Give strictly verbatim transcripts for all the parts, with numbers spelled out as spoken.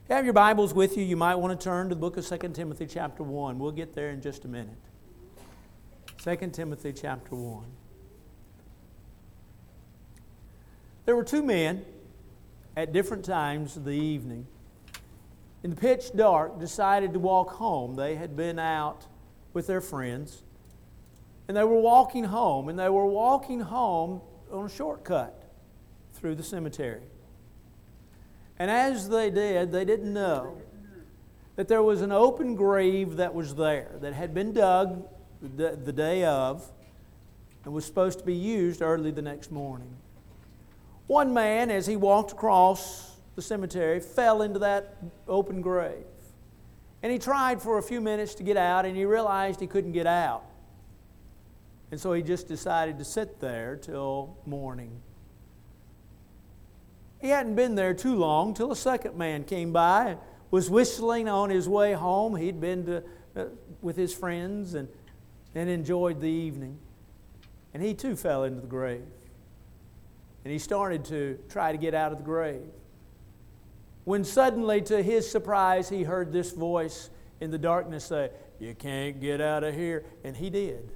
If you have your Bibles with you, you might want to turn to the book of Second Timothy chapter one. We'll get there in just a minute. Second Timothy chapter one. There were two men at different times of the evening, in the pitch dark, decided to walk home. They had been out with their friends, and they were walking home, and they were walking home on a shortcut through the cemetery. And as they did, they didn't know that there was an open grave that was there, that had been dug the, the day of, and was supposed to be used early the next morning. One man, as he walked across the cemetery, fell into that open grave. And he tried for a few minutes to get out, and he realized he couldn't get out. And so he just decided to sit there till morning. He hadn't been there too long till a second man came by, was whistling on his way home. He'd been to, uh, with his friends and, and enjoyed the evening. And he too fell into the grave. And he started to try to get out of the grave. When suddenly, to his surprise, he heard this voice in the darkness say, "You can't get out of here." And he did.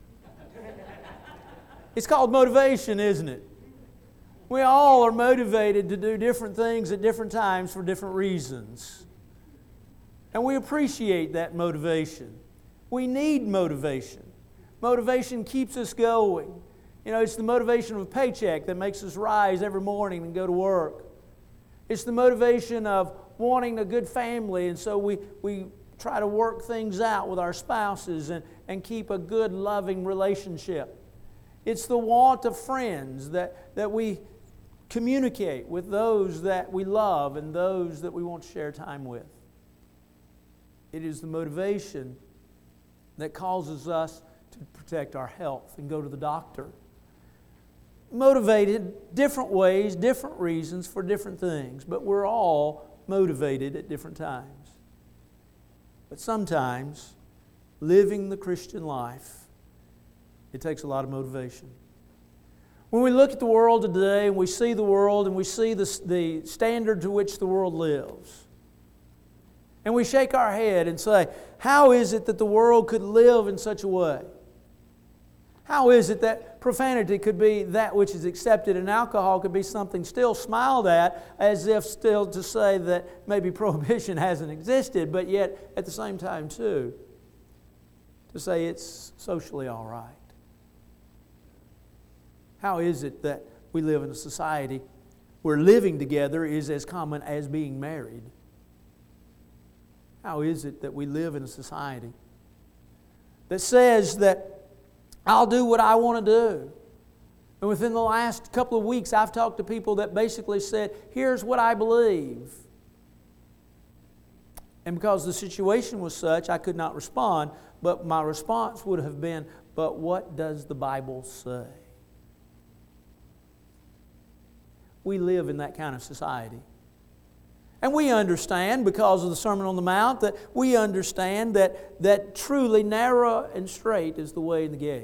It's called motivation, isn't it? We all are motivated to do different things at different times for different reasons. And we appreciate that motivation. We need motivation. Motivation keeps us going. You know, it's the motivation of a paycheck that makes us rise every morning and go to work. It's the motivation of wanting a good family, and so we, we try to work things out with our spouses and, and keep a good, loving relationship. It's the want of friends that, that we communicate with those that we love and those that we want to share time with. It is the motivation that causes us to protect our health and go to the doctor. Motivated different ways, different reasons for different things, but we're all motivated at different times. But sometimes, living the Christian life, it takes a lot of motivation. When we look at the world today and we see the world and we see the, the standard to which the world lives, and we shake our head and say, how is it that the world could live in such a way? How is it that profanity could be that which is accepted and alcohol could be something still smiled at, as if still to say that maybe prohibition hasn't existed, but yet at the same time too, to say it's socially all right? How is it that we live in a society where living together is as common as being married? How is it that we live in a society that says that I'll do what I want to do? And within the last couple of weeks, I've talked to people that basically said, here's what I believe. And because the situation was such, I could not respond, but my response would have been, but what does the Bible say? We live in that kind of society. And we understand, because of the Sermon on the Mount, that we understand that, that truly narrow and straight is the way in the gate.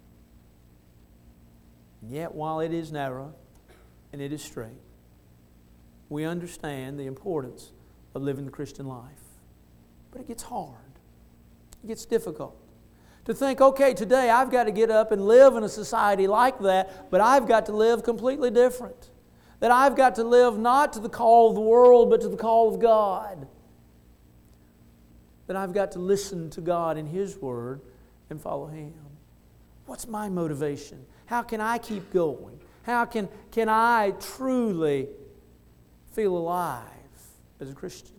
And yet, while it is narrow and it is straight, we understand the importance of living the Christian life. But it gets hard. It gets difficult. To think, okay, today I've got to get up and live in a society like that, but I've got to live completely different. That I've got to live not to the call of the world, but to the call of God. That I've got to listen to God in His Word and follow Him. What's my motivation? How can I keep going? How can, can I truly feel alive as a Christian?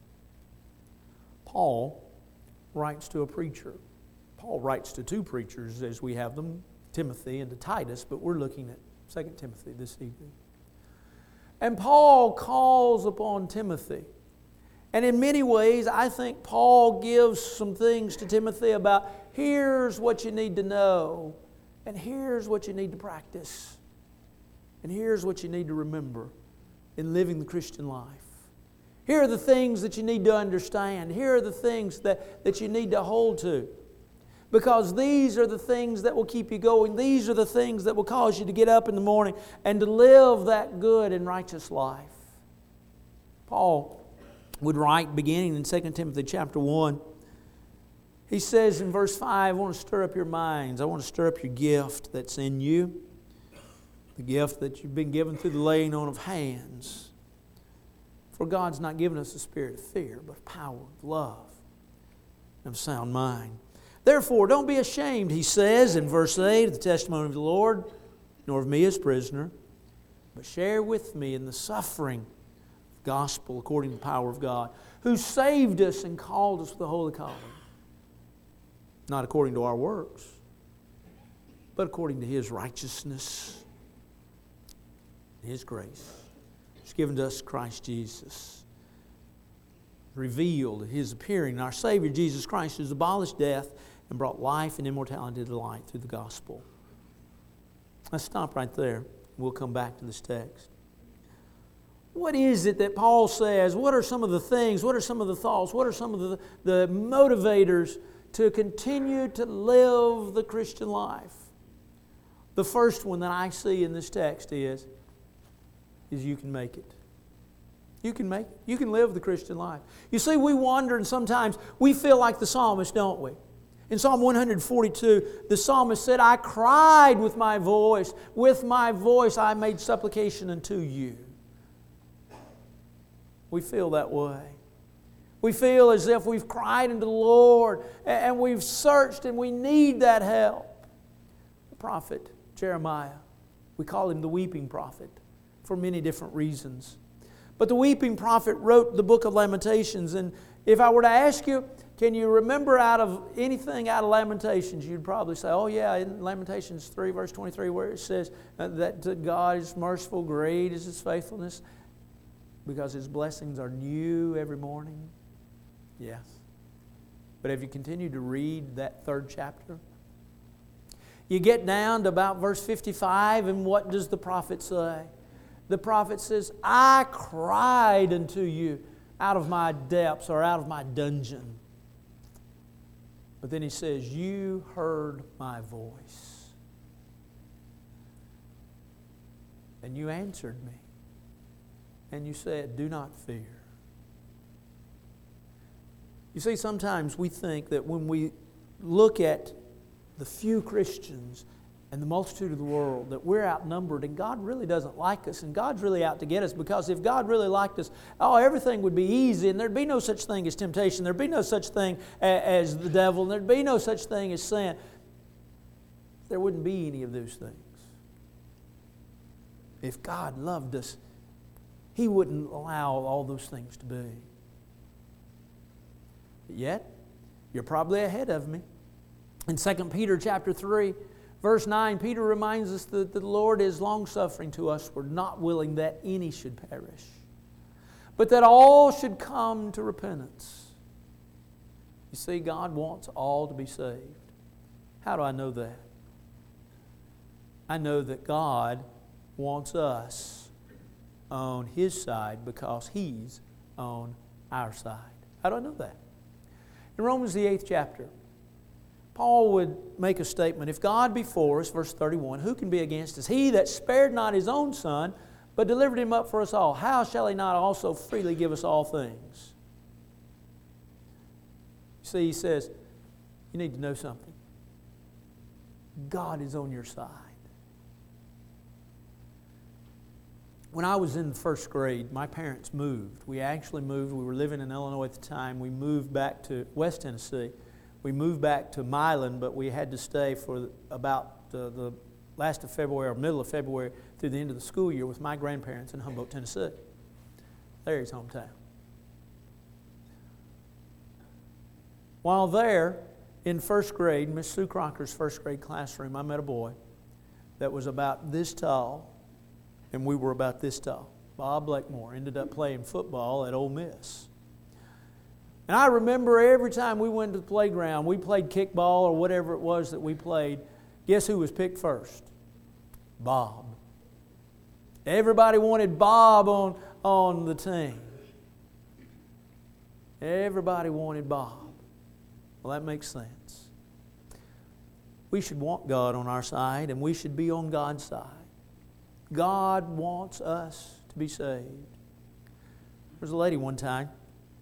Paul writes to a preacher. Paul writes to two preachers as we have them, Timothy and to Titus, but we're looking at Second Timothy this evening. And Paul calls upon Timothy. And in many ways, I think Paul gives some things to Timothy about here's what you need to know, and here's what you need to practice, and here's what you need to remember in living the Christian life. Here are the things that you need to understand. Here are the things that, that you need to hold to. Because these are the things that will keep you going. These are the things that will cause you to get up in the morning and to live that good and righteous life. Paul would write, beginning in Second Timothy chapter one. He says in verse five, I want to stir up your minds. I want to stir up your gift that's in you. The gift that you've been given through the laying on of hands. For God's not given us a spirit of fear, but of power, of love, and of sound mind. Therefore, don't be ashamed, he says in verse eight, of the testimony of the Lord, nor of me as prisoner, but share with me in the suffering of the gospel according to the power of God, who saved us and called us with a holy calling. Not according to our works, but according to His righteousness, His grace. It's given to us Christ Jesus. Revealed His appearing. Our Savior Jesus Christ has abolished death and brought life and immortality to light through the gospel. Let's stop right there. We'll come back to this text. What is it that Paul says? What are some of the things? What are some of the thoughts? What are some of the, the motivators to continue to live the Christian life? The first one that I see in this text is, is you can make it. You can make it. You can live the Christian life. You see, we wander and sometimes we feel like the psalmist, don't we? In Psalm one forty-two, the psalmist said, I cried with my voice. With my voice I made supplication unto you. We feel that way. We feel as if we've cried unto the Lord and we've searched and we need that help. The prophet Jeremiah, we call him the weeping prophet for many different reasons. But the weeping prophet wrote the book of Lamentations. And if I were to ask you, can you remember out of anything out of Lamentations, you'd probably say, oh yeah, in Lamentations three, verse twenty-three, where it says that God is merciful, great is His faithfulness, because His blessings are new every morning. Yes. But have you continued to read that third chapter? You get down to about verse fifty-five, and what does the prophet say? The prophet says, I cried unto you out of my depths or out of my dungeon. But then he says, you heard my voice. And you answered me. And you said, do not fear. You see, sometimes we think that when we look at the few Christians and the multitude of the world, that we're outnumbered and God really doesn't like us and God's really out to get us, because if God really liked us, oh, everything would be easy and there'd be no such thing as temptation, there'd be no such thing as the devil, and there'd be no such thing as sin. There wouldn't be any of those things. If God loved us, He wouldn't allow all those things to be. But yet, you're probably ahead of me. In Second Peter chapter three, verse nine, Peter reminds us that the Lord is long-suffering to us. We're not willing that any should perish, but that all should come to repentance. You see, God wants all to be saved. How do I know that? I know that God wants us on His side because He's on our side. How do I know that? In Romans the eighth chapter, Paul would make a statement, if God be for us, verse thirty-one, who can be against us? He that spared not His own Son, but delivered Him up for us all, how shall He not also freely give us all things? You see, he says, you need to know something. God is on your side. When I was in the first grade, my parents moved. We actually moved. We were living in Illinois at the time. We moved back to West Tennessee. We moved back to Milan, but we had to stay for about the, the last of February or middle of February through the end of the school year with my grandparents in Humboldt, Tennessee. Larry's hometown. While there, in first grade, Miss Sue Crocker's first grade classroom, I met a boy that was about this tall, and we were about this tall. Bob Blakemore ended up playing football at Ole Miss. And I remember every time we went to the playground, we played kickball or whatever it was that we played, guess who was picked first? Bob. Everybody wanted Bob on, on the team. Everybody wanted Bob. Well, that makes sense. We should want God on our side, and we should be on God's side. God wants us to be saved. There was a lady one time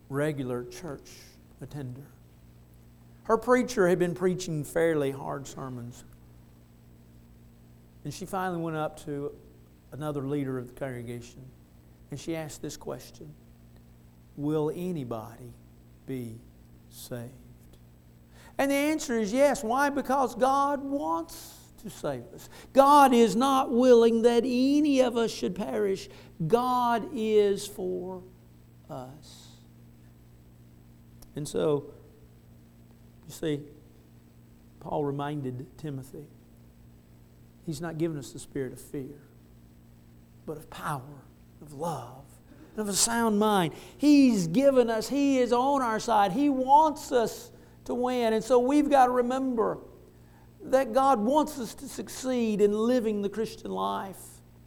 regular church attender. Her preacher had been preaching fairly hard sermons. And she finally went up to another leader of the congregation and she asked this question: will anybody be saved? And the answer is yes. Why? Because God wants to save us. God is not willing that any of us should perish. God is for us. And so, you see, Paul reminded Timothy, he's not given us the spirit of fear, but of power, of love, and of a sound mind. He's given us, He is on our side. He wants us to win. And so we've got to remember that God wants us to succeed in living the Christian life.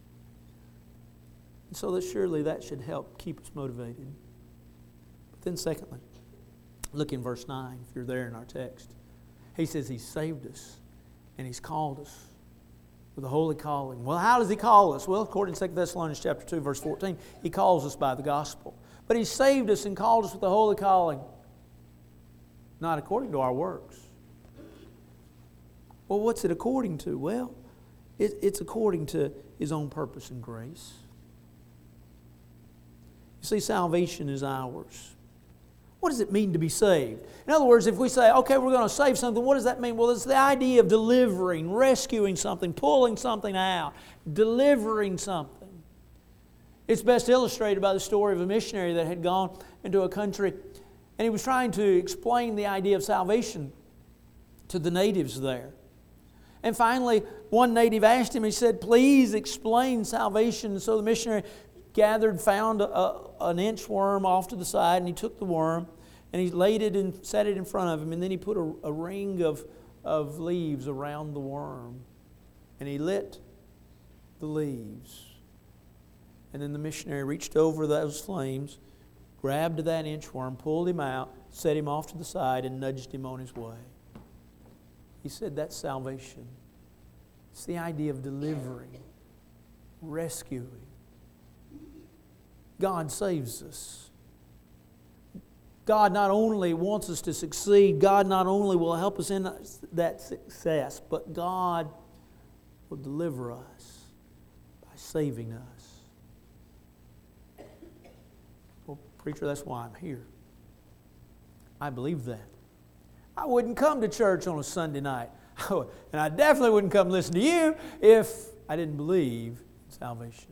And so that surely that should help keep us motivated. But then secondly, look in verse nine, if you're there in our text. He says He's saved us and He's called us with a holy calling. Well, how does He call us? Well, according to Second Thessalonians chapter two, verse fourteen, He calls us by the gospel. But He saved us and called us with a holy calling, not according to our works. Well, what's it according to? Well, it, it's according to His own purpose and grace. You see, salvation is ours. What does it mean to be saved? In other words, if we say, okay, we're going to save something, what does that mean? Well, it's the idea of delivering, rescuing something, pulling something out, delivering something. It's best illustrated by the story of a missionary that had gone into a country and he was trying to explain the idea of salvation to the natives there. And finally, one native asked him, he said, please explain salvation. So the missionary gathered, found a, a, an inchworm off to the side, and he took the worm, and he laid it and set it in front of him, and then he put a, a ring of, of leaves around the worm, and he lit the leaves. And then the missionary reached over those flames, grabbed that inchworm, pulled him out, set him off to the side, and nudged him on his way. He said that's salvation. It's the idea of delivering, rescuing. God saves us. God not only wants us to succeed, God not only will help us in that success, but God will deliver us by saving us. Well, preacher, that's why I'm here. I believe that. I wouldn't come to church on a Sunday night. And I definitely wouldn't come listen to you if I didn't believe in salvation.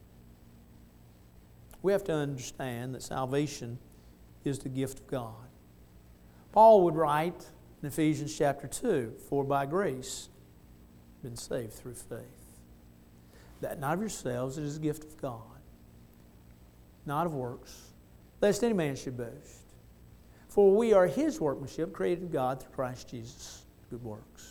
We have to understand that salvation is the gift of God. Paul would write in Ephesians chapter two, for by grace been saved through faith. That not of yourselves, it is a gift of God, not of works, lest any man should boast. For we are His workmanship, created of God through Christ Jesus, good works.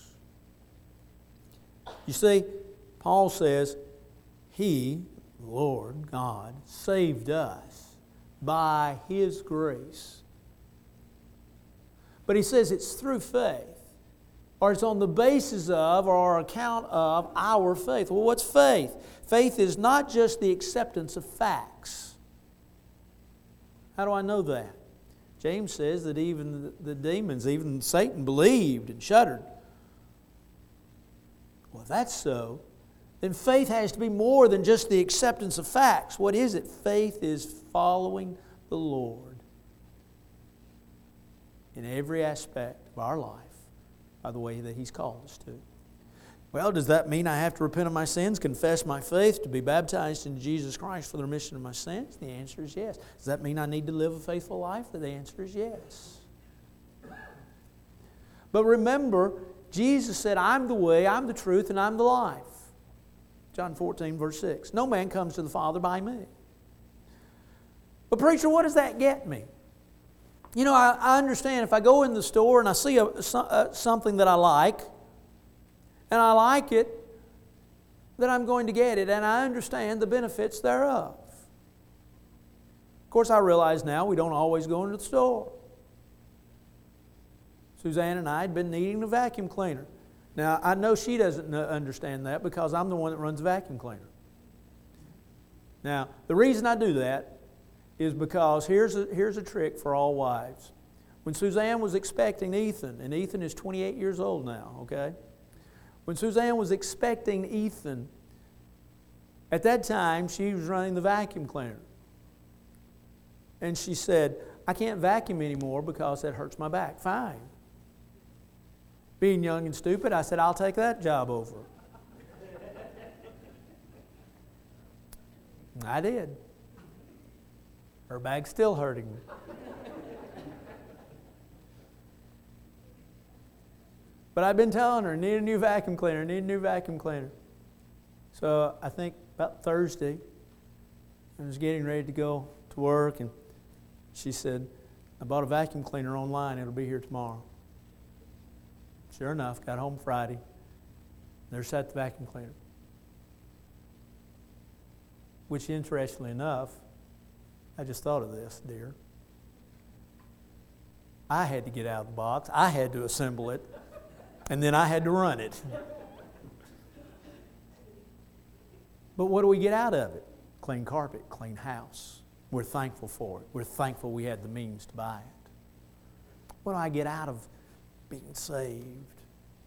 You see, Paul says, He, the Lord God, saved us by His grace. But he says it's through faith, or it's on the basis of or account of our faith. Well, what's faith? Faith is not just the acceptance of facts. How do I know that? James says that even the, the demons, even Satan, believed and shuddered. Well, if that's so, then faith has to be more than just the acceptance of facts. What is it? Faith is following the Lord in every aspect of our life by the way that He's called us to. Well, does that mean I have to repent of my sins, confess my faith, to be baptized in Jesus Christ for the remission of my sins? The answer is yes. Does that mean I need to live a faithful life? The answer is yes. But remember, Jesus said, I'm the way, I'm the truth, and I'm the life. John fourteen, verse six. No man comes to the Father by me. But preacher, what does that get me? You know, I, I understand if I go in the store and I see a, a, something that I like, and I like it, then I'm going to get it, and I understand the benefits thereof. Of course, I realize now we don't always go into the store. Suzanne and I had been needing a vacuum cleaner. Now, I know she doesn't understand that because I'm the one that runs the vacuum cleaner. Now, the reason I do that is because here's a, here's a trick for all wives. When Suzanne was expecting Ethan, and Ethan is twenty-eight years old now, okay? When Suzanne was expecting Ethan, at that time she was running the vacuum cleaner. And she said, I can't vacuum anymore because that hurts my back. Fine. Being young and stupid, I said, I'll take that job over. I did. Her back's still hurting me. But I've been telling her, need a new vacuum cleaner, need a new vacuum cleaner. So I think about Thursday, I was getting ready to go to work, and she said, I bought a vacuum cleaner online, it'll be here tomorrow. Sure enough, got home Friday, there sat the vacuum cleaner. Which, interestingly enough, I just thought of this, dear. I had to get out of the box, I had to assemble it, and then I had to run it. But what do we get out of it? Clean carpet, clean house. We're thankful for it. We're thankful we had the means to buy it. What do I get out of being saved?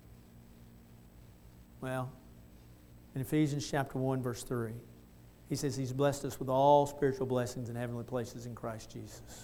Well, in Ephesians chapter one, verse three, he says He's blessed us with all spiritual blessings in heavenly places in Christ Jesus.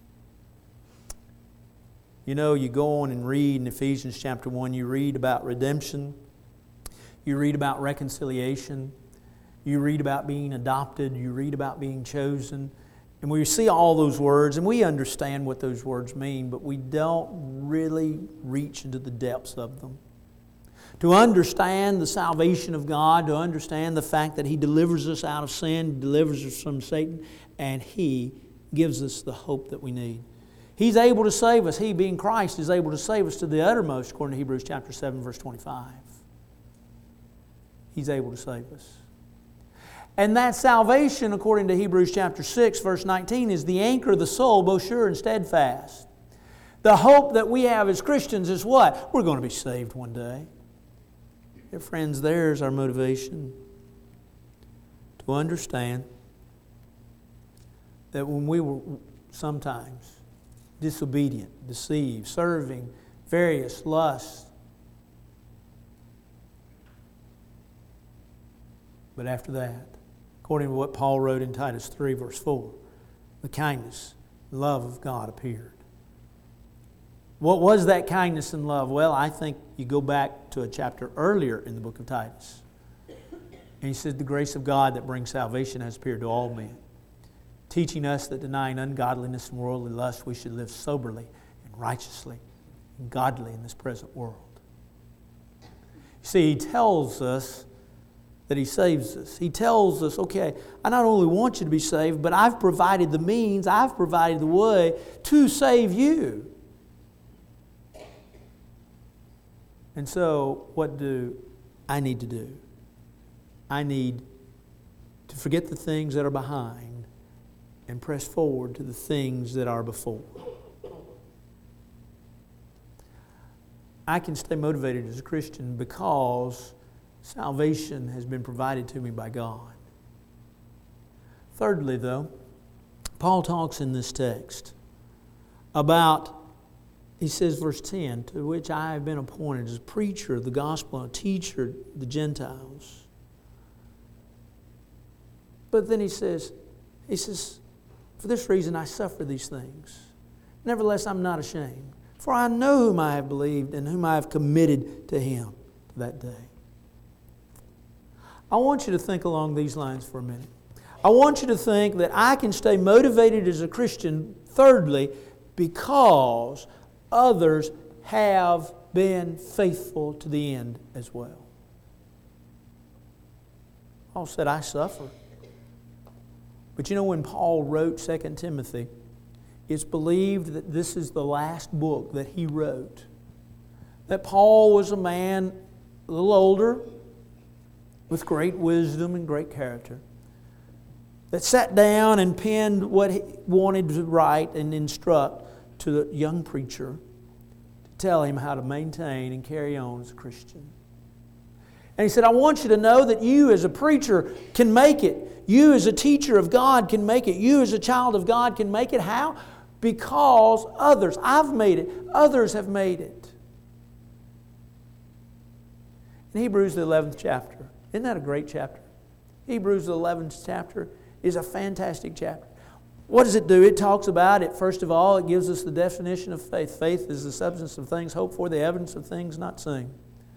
You know, you go on and read in Ephesians chapter one, you read about redemption, you read about reconciliation, you read about being adopted, you read about being chosen, and we see all those words, and we understand what those words mean, but we don't really reach into the depths of them. To understand the salvation of God, to understand the fact that He delivers us out of sin, delivers us from Satan, and He gives us the hope that we need. He's able to save us. He, being Christ, is able to save us to the uttermost, according to Hebrews chapter seven, verse twenty-five. He's able to save us. And that salvation, according to Hebrews chapter six, verse nineteen, is the anchor of the soul, both sure and steadfast. The hope that we have as Christians is what? We're going to be saved one day. Dear friends, there's our motivation. To understand that when we were sometimes disobedient, deceived, serving various lusts, but after that, according to what Paul wrote in Titus three, verse four, the kindness, love of God appeared. What was that kindness and love? Well, I think you go back to a chapter earlier in the book of Titus. And he says, the grace of God that brings salvation has appeared to all men, teaching us that denying ungodliness and worldly lust, we should live soberly and righteously and godly in this present world. You see, he tells us that He saves us. He tells us, okay, I not only want you to be saved, but I've provided the means, I've provided the way to save you. And so, what do I need to do? I need to forget the things that are behind and press forward to the things that are before. I can stay motivated as a Christian because salvation has been provided to me by God. Thirdly, though, Paul talks in this text about, he says, verse ten, to which I have been appointed as a preacher of the gospel and a teacher of the Gentiles. But then he says, he says, for this reason I suffer these things. Nevertheless, I'm not ashamed. For I know whom I have believed and whom I have committed to Him to that day. I want you to think along these lines for a minute. I want you to think that I can stay motivated as a Christian, thirdly, because others have been faithful to the end as well. Paul said, I suffer. But you know, when Paul wrote Second Timothy, it's believed that this is the last book that he wrote. That Paul was a man a little older, with great wisdom and great character, that sat down and penned what he wanted to write and instruct to the young preacher to tell him how to maintain and carry on as a Christian. And he said, I want you to know that you as a preacher can make it. You as a teacher of God can make it. You as a child of God can make it. How? Because others, I've made it, others have made it. In Hebrews, the eleventh chapter, isn't that a great chapter? Hebrews, the eleventh chapter, is a fantastic chapter. What does it do? It talks about it. First of all, it gives us the definition of faith. Faith is the substance of things hoped for, the evidence of things not seen.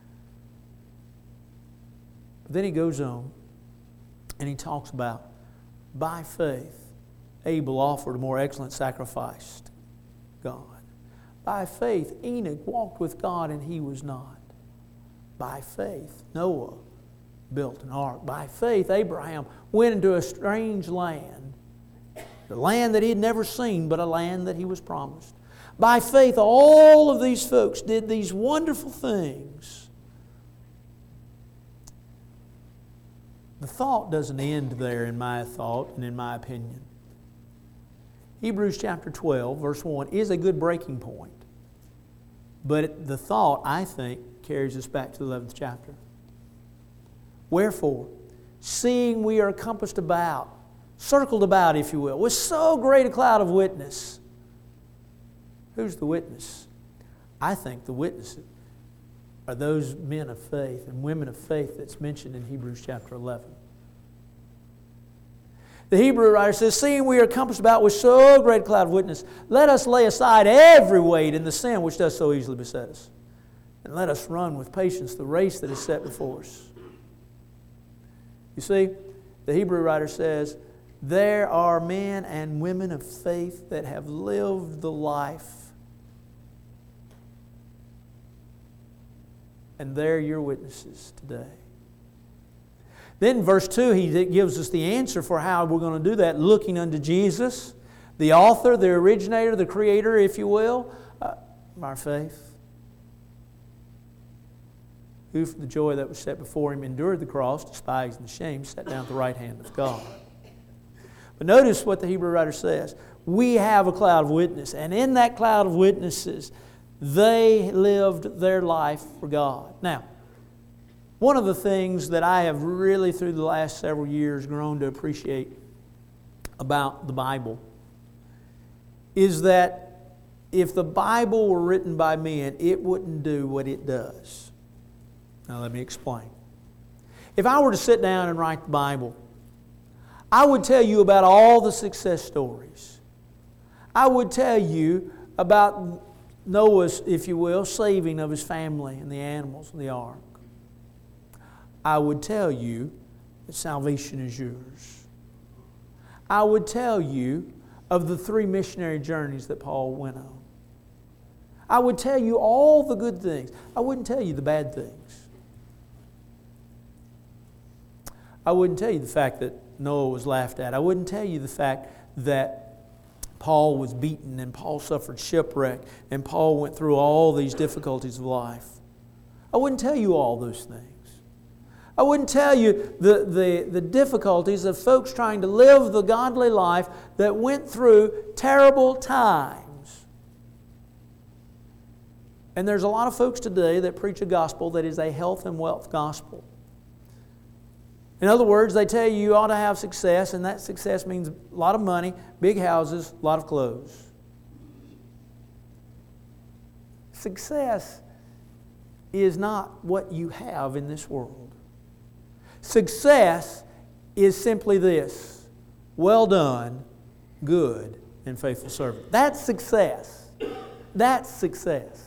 But then he goes on and he talks about, by faith, Abel offered a more excellent sacrifice to God. By faith, Enoch walked with God and he was not. By faith, Noah built an ark. By faith, Abraham went into a strange land, the land that he had never seen, but a land that he was promised. By faith, all of these folks did these wonderful things. The thought doesn't end there in my thought and in my opinion. Hebrews chapter twelve, verse one is a good breaking point. But the thought, I think, carries us back to the eleventh chapter. Wherefore, seeing we are compassed about, circled about, if you will, with so great a cloud of witness. Who's the witness? I think the witnesses are those men of faith and women of faith that's mentioned in Hebrews chapter eleven. The Hebrew writer says, seeing we are compassed about with so great a cloud of witness, let us lay aside every weight and the sin which does so easily beset us. And let us run with patience the race that is set before us. You see, the Hebrew writer says, there are men and women of faith that have lived the life. And they're your witnesses today. Then in verse two, he gives us the answer for how we're going to do that, looking unto Jesus, the author, the originator, the creator, if you will, uh, of our faith. Who for the joy that was set before him endured the cross, despised the shame, sat down at the right hand of God. But notice what the Hebrew writer says. We have a cloud of witness, and in that cloud of witnesses, they lived their life for God. Now, one of the things that I have really through the last several years grown to appreciate about the Bible is that if the Bible were written by men, it wouldn't do what it does. Now let me explain. If I were to sit down and write the Bible, I would tell you about all the success stories. I would tell you about Noah's, if you will, saving of his family and the animals in the ark. I would tell you that salvation is yours. I would tell you of the three missionary journeys that Paul went on. I would tell you all the good things. I wouldn't tell you the bad things. I wouldn't tell you the fact that Noah was laughed at. I wouldn't tell you the fact that Paul was beaten and Paul suffered shipwreck and Paul went through all these difficulties of life. I wouldn't tell you all those things. I wouldn't tell you the, the, the difficulties of folks trying to live the godly life that went through terrible times. And there's a lot of folks today that preach a gospel that is a health and wealth gospel. In other words, they tell you you ought to have success, and that success means a lot of money, big houses, a lot of clothes. Success is not what you have in this world. Success is simply this: well done, good and faithful servant. That's success. That's success.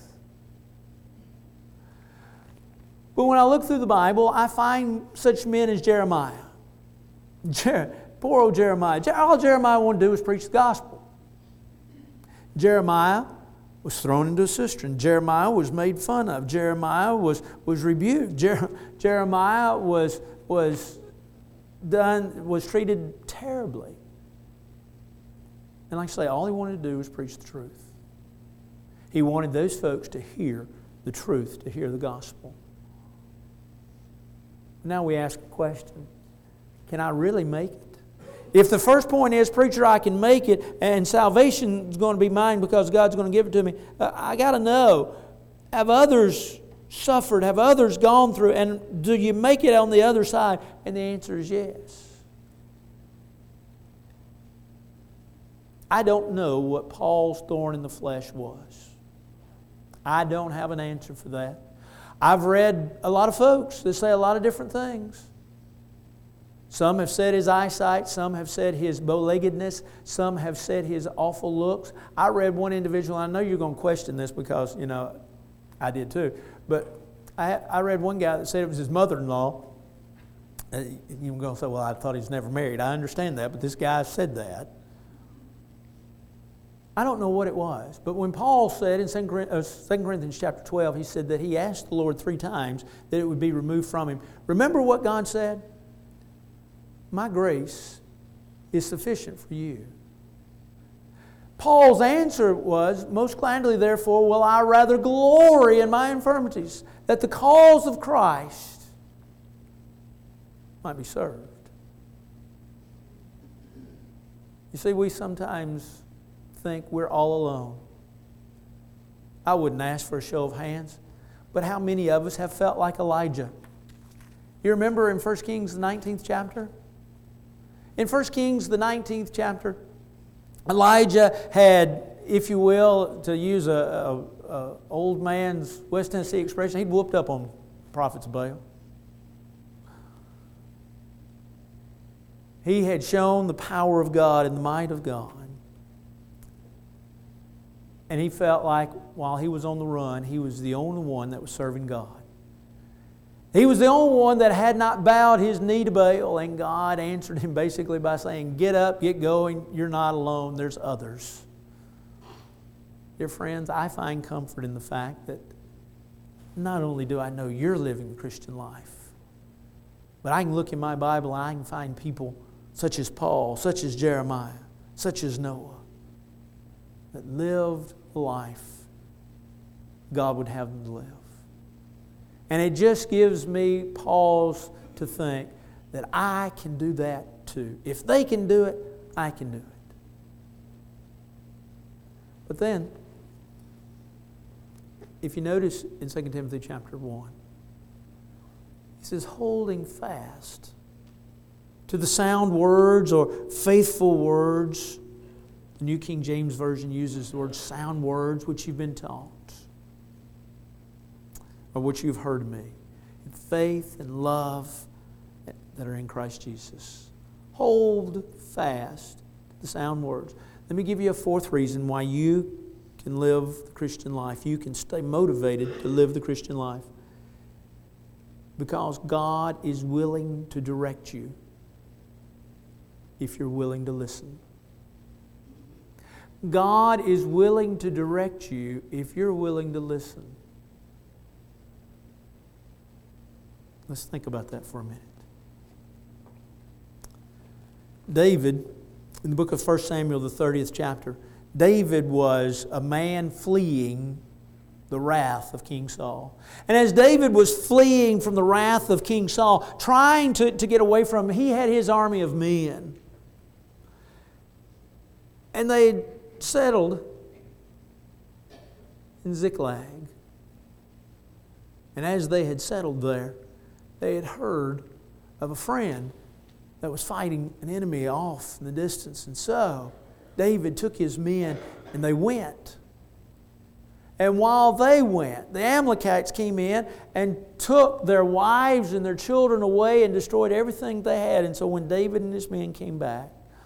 But when I look through the Bible, I find such men as Jeremiah. Jer- poor old Jeremiah. All Jeremiah wanted to do was preach the gospel. Jeremiah was thrown into a cistern. Jeremiah was made fun of. Jeremiah was, was rebuked. Jer- Jeremiah was was done was treated terribly. And like I say, all he wanted to do was preach the truth. He wanted those folks to hear the truth, to hear the gospel. Now we ask a question: can I really make it? If the first point is, preacher, I can make it, and salvation is going to be mine because God's going to give it to me, I got to know, have others suffered? Have others gone through? And do you make it on the other side? And the answer is yes. I don't know what Paul's thorn in the flesh was. I don't have an answer for that. I've read a lot of folks that say a lot of different things. Some have said his eyesight. Some have said his bow-leggedness. Some have said his awful looks. I read one individual, I know you're going to question this because, you know, I did too. But I, I read one guy that said it was his mother-in-law. Uh, you're going to say, well, I thought he was never married. I understand that, but this guy said that. I don't know what it was, but when Paul said in Second Corinthians chapter twelve, he said that he asked the Lord three times that it would be removed from him. Remember what God said? My grace is sufficient for you. Paul's answer was, most gladly therefore will I rather glory in my infirmities, that the cause of Christ might be served. You see, we sometimes think we're all alone. I wouldn't ask for a show of hands, but how many of us have felt like Elijah? You remember in First Kings, the nineteenth chapter? In First Kings, the nineteenth chapter, Elijah had, if you will, to use a, a, a old man's West Tennessee expression, he'd whooped up on prophets of Baal. He had shown the power of God and the might of God. And he felt like while he was on the run, he was the only one that was serving God. He was the only one that had not bowed his knee to Baal, and God answered him basically by saying, get up, get going, you're not alone, there's others. Dear friends, I find comfort in the fact that not only do I know you're living the Christian life, but I can look in my Bible and I can find people such as Paul, such as Jeremiah, such as Noah, that lived the life God would have them to live. And it just gives me pause to think that I can do that too. If they can do it, I can do it. But then, if you notice in Second Timothy chapter one, he says, holding fast to the sound words or faithful words. The New King James Version uses the word sound words which you've been taught, or which you've heard of me, in faith and love that are in Christ Jesus. Hold fast to the sound words. Let me give you a fourth reason why you can live the Christian life. You can stay motivated to live the Christian life. Because God is willing to direct you if you're willing to listen. God is willing to direct you if you're willing to listen. Let's think about that for a minute. David, in the book of First Samuel, the thirtieth chapter, David was a man fleeing the wrath of King Saul. And as David was fleeing from the wrath of King Saul, trying to, to get away from him, he had his army of men. And they settled in Ziklag. And as they had settled there, they had heard of a friend that was fighting an enemy off in the distance. And so David took his men and they went. And while they went, the Amalekites came in and took their wives and their children away and destroyed everything they had. And so when David and his men came back,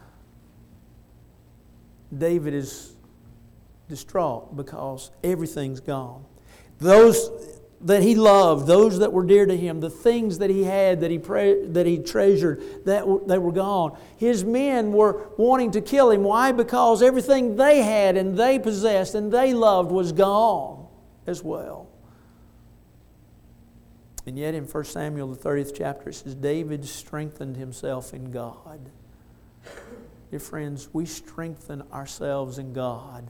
David is distraught because everything's gone. Those that he loved, those that were dear to him, the things that he had, that he pre- that he treasured, that were, they were gone. His men were wanting to kill him. Why? Because everything they had and they possessed and they loved was gone as well. And yet in First Samuel, the thirtieth chapter, it says, David strengthened himself in God. Dear friends, we strengthen ourselves in God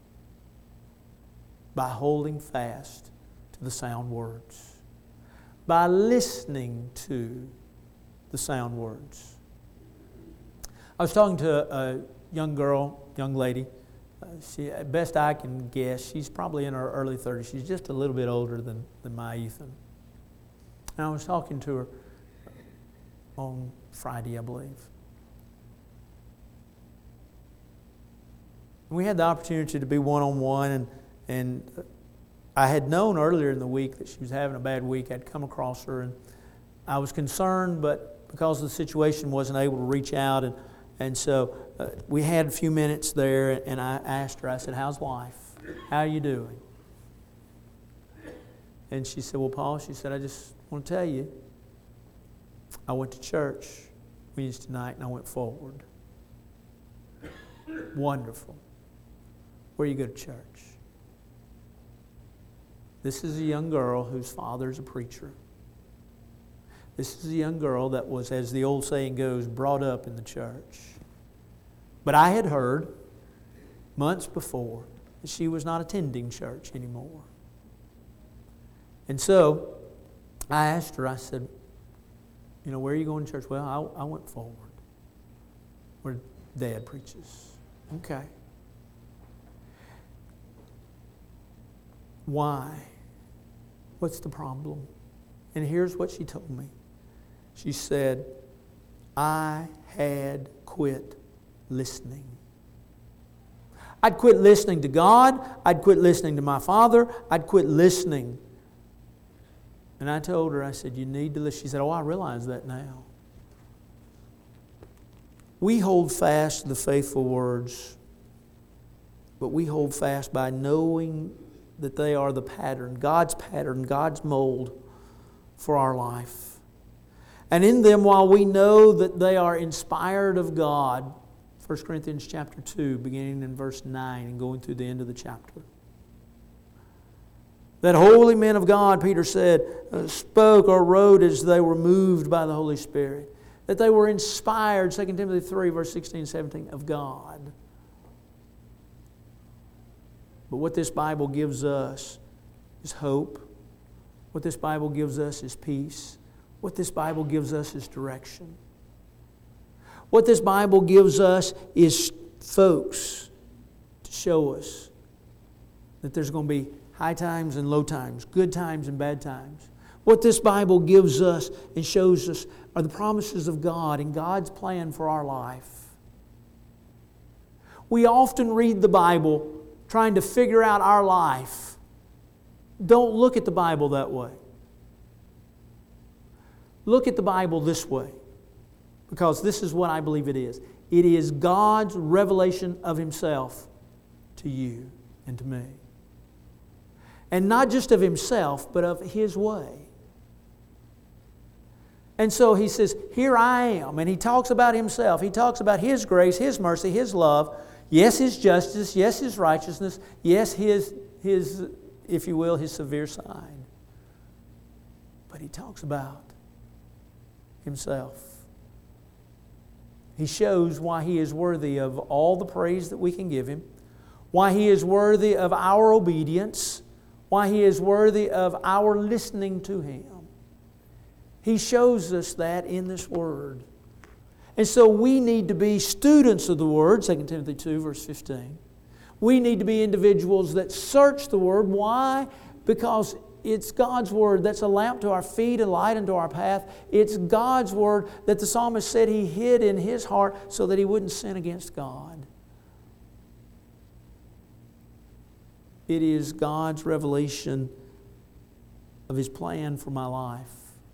by holding fast to the sound words, by listening to the sound words. I was talking to a young girl, young lady, she, best I can guess, she's probably in her early thirties. She's just a little bit older than, than my Ethan. And I was talking to her on Friday, I believe. We had the opportunity to be one-on-one, and, and I had known earlier in the week that she was having a bad week. I'd come across her, and I was concerned, but because of the situation, wasn't able to reach out. And, and so uh, we had a few minutes there, and I asked her, I said, how's life? How are you doing? And she said, well, Paul, she said, I just want to tell you, I went to church Wednesday night, and I went forward. Wonderful. Where you go to church? This is a young girl whose father's a preacher. This is a young girl that was, as the old saying goes, brought up in the church. But I had heard months before that she was not attending church anymore. And so I asked her, I said, you know, where are you going to church? Well, I, I went forward, where Dad preaches. Okay. Why? What's the problem? And here's what she told me. She said, I had quit listening. I'd quit listening to God. I'd quit listening to my father. I'd quit listening. And I told her, I said, you need to listen. She said, oh, I realize that now. We hold fast to the faithful words, but we hold fast by knowing that they are the pattern, God's pattern, God's mold for our life. And in them, while we know that they are inspired of God, First Corinthians chapter two, beginning in verse nine and going through the end of the chapter, that holy men of God, Peter said, uh, spoke or wrote as they were moved by the Holy Spirit. That they were inspired, Second Timothy three, verse sixteen and seventeen, of God. But what this Bible gives us is hope. What this Bible gives us is peace. What this Bible gives us is direction. What this Bible gives us is folks to show us that there's going to be high times and low times, good times and bad times. What this Bible gives us and shows us are the promises of God and God's plan for our life. We often read the Bible trying to figure out our life. Don't look at the Bible that way. Look at the Bible this way, because this is what I believe it is. It is God's revelation of Himself to you and to me. And not just of Himself, but of His way. And so He says, here I am. And He talks about Himself. He talks about His grace, His mercy, His love. Yes, His justice. Yes, His righteousness. Yes, His, His, if you will, His severe side. But He talks about Himself. He shows why He is worthy of all the praise that we can give Him, why He is worthy of our obedience, why He is worthy of our listening to Him. He shows us that in this Word. And so we need to be students of the Word, Second Timothy two, verse fifteen. We need to be individuals that search the Word. Why? Because it's God's Word that's a lamp to our feet, a light unto our path. It's God's Word that the psalmist said he hid in his heart so that he wouldn't sin against God. It is God's revelation of His plan for my life.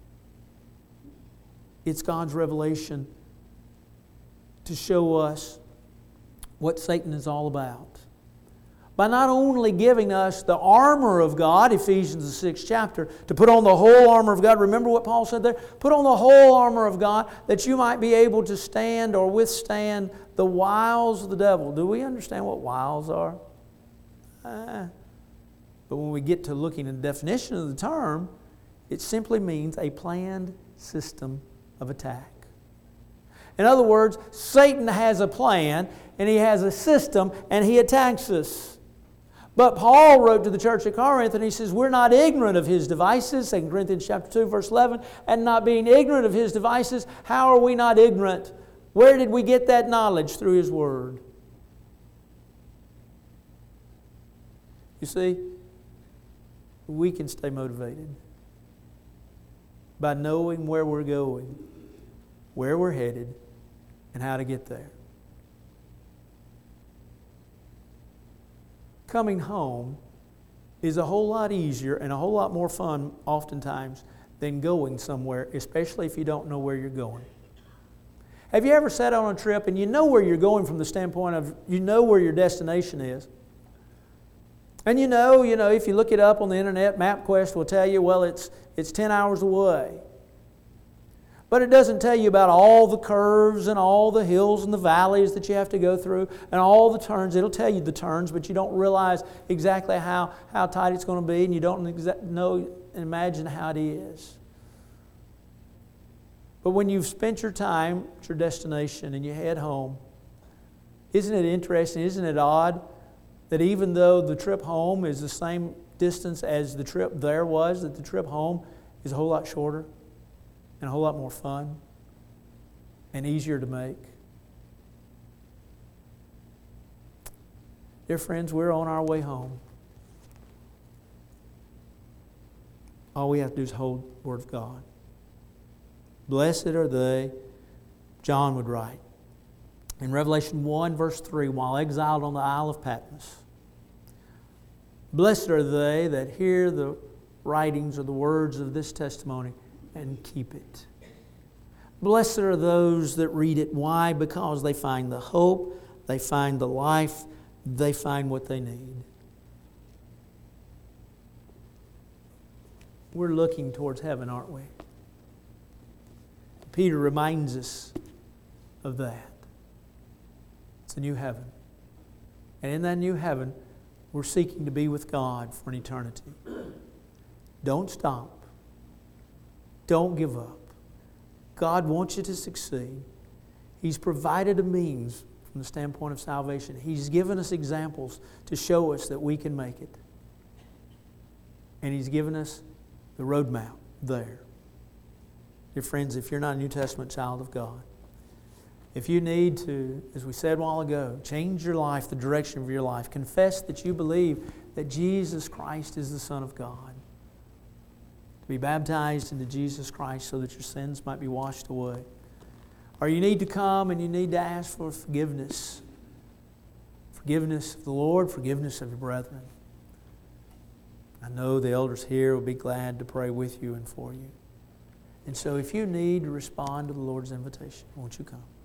It's God's revelation to show us what Satan is all about. By not only giving us the armor of God, Ephesians the sixth chapter, to put on the whole armor of God. Remember what Paul said there? Put on the whole armor of God that you might be able to stand or withstand the wiles of the devil. Do we understand what wiles are? Uh, but when we get to looking at the definition of the term, it simply means a planned system of attack. In other words, Satan has a plan and he has a system and he attacks us. But Paul wrote to the church at Corinth and he says, we're not ignorant of his devices, Second Corinthians chapter two, verse eleven, and not being ignorant of his devices, how are we not ignorant? Where did we get that knowledge? Through His Word. You see, we can stay motivated by knowing where we're going, where we're headed, and how to get there. Coming home is a whole lot easier and a whole lot more fun oftentimes than going somewhere, especially if you don't know where you're going. Have you ever sat on a trip and you know where you're going from the standpoint of you know where your destination is? And you know, you know, if you look it up on the internet, MapQuest will tell you, well, it's it's ten hours away. But it doesn't tell you about all the curves and all the hills and the valleys that you have to go through and all the turns. It'll tell you the turns, but you don't realize exactly how, how tight it's going to be, and you don't exa- know and imagine how it is. But when you've spent your time at your destination and you head home, isn't it interesting, isn't it odd that even though the trip home is the same distance as the trip there was, that the trip home is a whole lot shorter and a whole lot more fun and easier to make? Dear friends, we're on our way home. All we have to do is hold the Word of God. Blessed are they, John would write in Revelation one, verse three, while exiled on the Isle of Patmos. Blessed are they that hear the writings or the words of this testimony and keep it. Blessed are those that read it. Why? Because they find the hope, they find the life, they find what they need. We're looking towards heaven, aren't we? Peter reminds us of that. It's a new heaven. And in that new heaven, we're seeking to be with God for an eternity. Don't stop. Don't give up. God wants you to succeed. He's provided a means from the standpoint of salvation. He's given us examples to show us that we can make it. And He's given us the roadmap there. Dear friends, if you're not a New Testament child of God, if you need to, as we said a while ago, change your life, the direction of your life, confess that you believe that Jesus Christ is the Son of God, to be baptized into Jesus Christ so that your sins might be washed away, or you need to come and you need to ask for forgiveness, forgiveness of the Lord, forgiveness of your brethren, I know the elders here will be glad to pray with you and for you. And so if you need to respond to the Lord's invitation, won't you come?